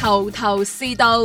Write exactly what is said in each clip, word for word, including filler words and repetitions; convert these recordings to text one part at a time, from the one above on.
頭頭是道。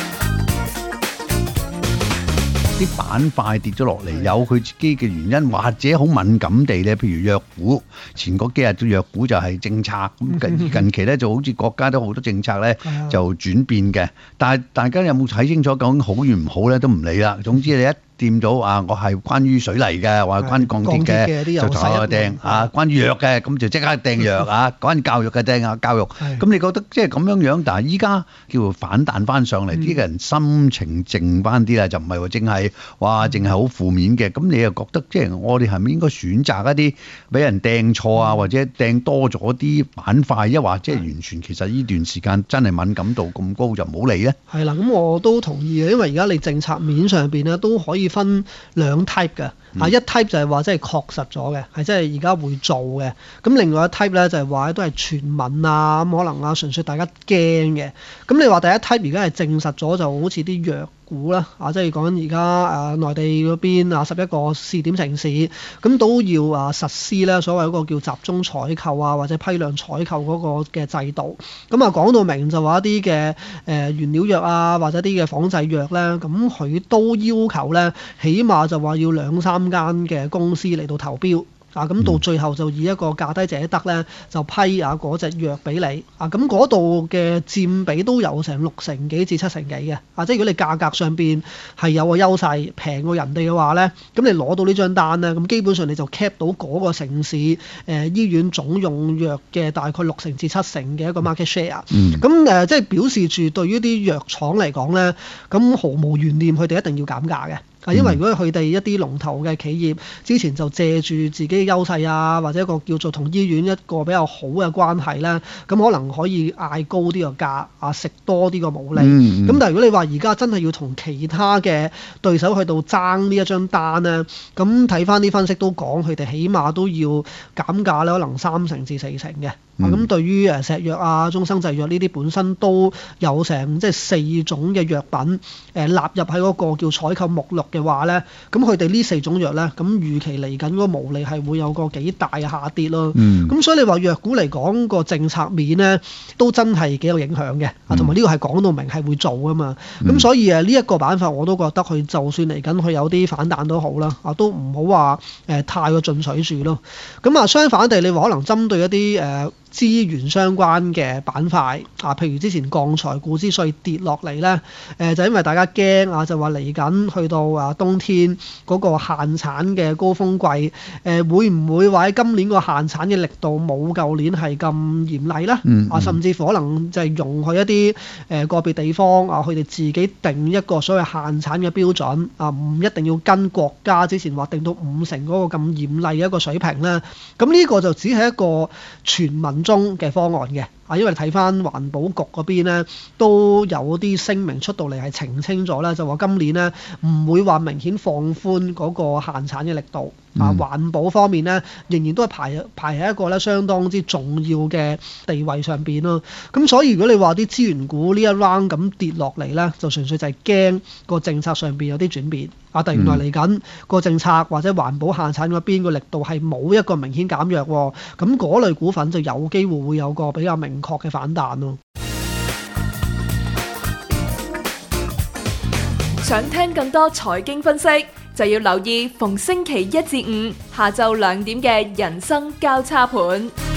啲板塊跌咗落嚟，有佢自己嘅原因，或者好敏感地咧，譬如藥股，前嗰幾日嘅藥股就係政策咁，近近期咧就好似國家都好多政策咧就轉變嘅，但係大家有冇睇清楚究竟好與唔好咧都唔理啦。總之你一掂到啊，我係關於水泥嘅，或者關於鋼鐵嘅，就就掟啊；關於藥嘅，咁就即刻掟藥啊；關於教育嘅掟啊教育。咁你覺得即係咁樣樣，但係依家叫做反彈翻上嚟，啲人心情靜翻啲啦，就唔係話淨係哇，淨係好負面嘅。咁你又覺得即係我哋係咪應該選擇一啲俾人掟錯啊，或者掟多咗啲板塊，一或即係完全其實呢段時間真係敏感度咁高就唔好理咧？ 係啦，咁我都同意嘅，因為而家你政策面上邊咧都可以分兩 type 嘅，啊、嗯、一 type 就係話即係確實咗嘅，係即係而家會做嘅。咁另外一 type 咧就係話都係傳聞啊，咁可能啊純粹大家驚嘅。咁你話第一 type 而家係證實咗，就好似啲藥股啦，啊即係講而家誒內地嗰邊啊十一個試點城市，咁都要啊實施咧所謂嗰個叫集中採購啊或者批量採購嗰個嘅制度。咁啊講到明就話一啲嘅誒原料藥啊或者啲嘅仿製藥咧，咁佢都要求咧起碼就話要兩三間嘅公司嚟到投標。啊，咁到最後就以一個價低者得咧，就批啊嗰隻藥俾你。啊，咁嗰度嘅佔比都有成六成幾至七成幾嘅。啊，即係如果你價格上邊係有個優勢，平過人哋嘅話咧，咁你攞到呢張單咧，咁基本上你就 cap 到嗰個城市誒、呃、醫院總用藥嘅大概六成至七成嘅一個 market share。嗯。咁誒、呃，即係表示住對於啲藥廠嚟講咧，咁毫無懸念，佢哋一定要減價嘅。因為如果佢哋一啲龍頭嘅企業之前就借住自己嘅優勢啊，或者一個叫做同醫院一個比較好嘅關係咧，咁可能可以嗌高啲個價啊，食多啲個毛利。咁、嗯嗯、但係如果你話而家真係要同其他嘅對手去到爭呢一張單咧，咁睇翻啲分析都講佢哋起碼都要減價咧，可能三成至四成嘅。咁、嗯、對於誒石藥啊、中生製藥呢啲本身都有成即係四種嘅藥品誒、呃、納入喺嗰個叫採購目錄嘅話咧，咁佢哋呢四種藥咧，咁預期嚟緊嗰個毛利係會有個幾大嘅下跌咯。咁、嗯、所以你話藥股嚟講個政策面咧，都真係幾有影響嘅。啊，同埋呢個係講到明係會做㗎嘛。咁、嗯、所以誒呢一個板塊我都覺得佢就算嚟緊佢有啲反彈都好啦，啊都唔好話誒太過進取住咯。咁啊相反地，你話可能針對一啲誒、呃資源相關嘅板塊啊，譬如之前鋼材股之所以跌落嚟咧，誒、呃、就因為大家驚啊，就話嚟緊去到啊冬天嗰個限產嘅高峰季，誒、呃、會唔會話喺今年個限產嘅力度冇舊年係咁嚴厲咧？嗯嗯啊，甚至乎可能就係容許一啲誒、呃、個別地方啊，佢哋自己定一個所謂限產嘅標準啊，唔一定要跟國家之前話定到五成嗰個咁嚴厲嘅一個水平咧。咁呢個就只係一個傳聞中嘅方案嘅。啊，因為睇翻環保局嗰邊咧，都有啲聲明出到嚟係澄清咗啦，就話今年咧唔會話明顯放寬嗰個限產嘅力度。啊，環保方面咧，仍然都係排排喺一個咧相當之重要嘅地位上邊咯。咁所以如果你話啲資源股呢一 round 咁跌落嚟咧，就純粹就係驚個政策上邊有啲轉變。啊，突然來嚟緊個政策或者環保限產嗰邊個力度係冇一個明顯減弱喎，咁嗰類股份就有機會會有個比較明確嘅反彈咯。 想聽更多財經分析，就要留意逢星期一至五下晝兩點嘅人生交叉盤。